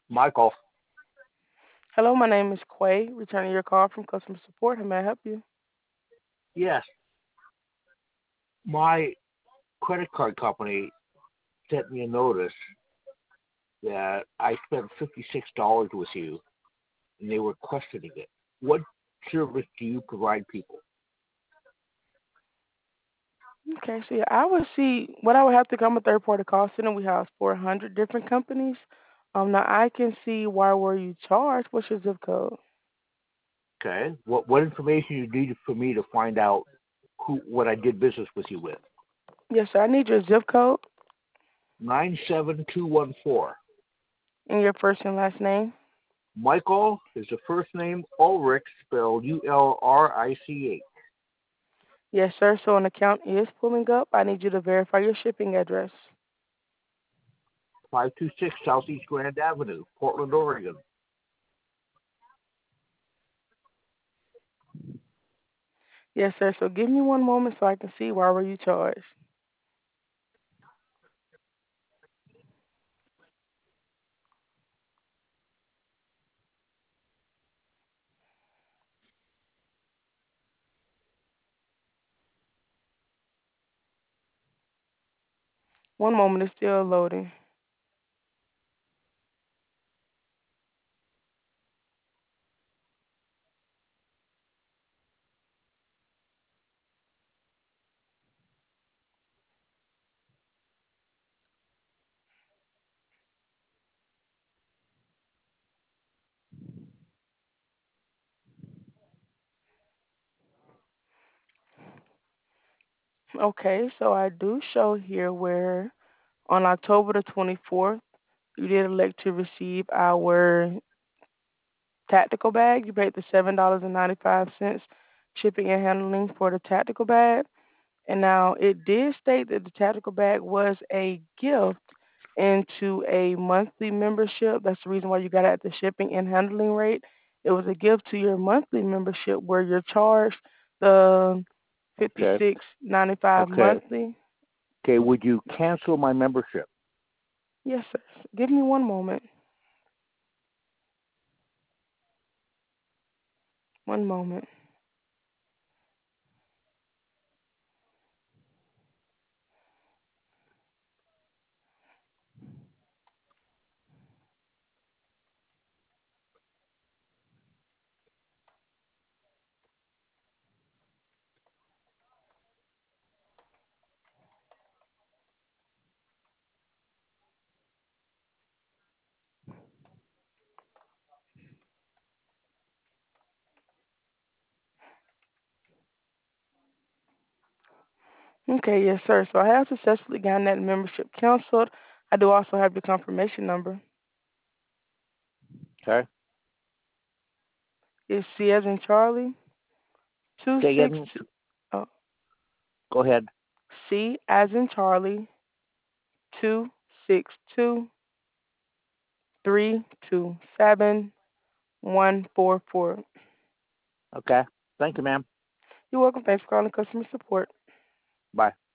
Michael, Hello, my name is Quay, returning your call from customer support. How may I help you? yes, my credit card company sent me a notice that I spent $56 with you, and they were questioning it. What service do you provide people? Okay, so yeah, I would see what I would have to come a third party call center. We have 400 different companies. Now I can see why were you charged? What's your zip code? Okay, what information you need for me to find out what I did business with you with? Yes, sir. I need your zip code 97214. and your first and last name. Michael is the first name. Ulrich spelled Ulrich. Yes, sir. So an account is pulling up. I need you to verify your shipping address. 526 Southeast Grand Avenue, Portland, Oregon. Yes, sir. So give me one moment so I can see why were you charged. One moment, it's still loading. Okay, so I do show here where on October the 24th, you did elect to receive our tactical bag. You paid the $7.95 shipping and handling for the tactical bag. And now it did state that the tactical bag was a gift into a monthly membership. That's the reason why you got it at the shipping and handling rate. It was a gift to your monthly membership where you're charged the Okay. $56.95 Okay. monthly. Okay. Would you cancel my membership? Yes, sir. Give me one moment. One moment. Okay, yes, sir. So I have successfully gotten that membership canceled. I do also have your confirmation number. Okay. It's C as in Charlie, two Say six again. two. Oh, Go ahead. C as in Charlie, 262 327 144. Okay. Thank you, ma'am. You're welcome. Thanks for calling customer support. Bye.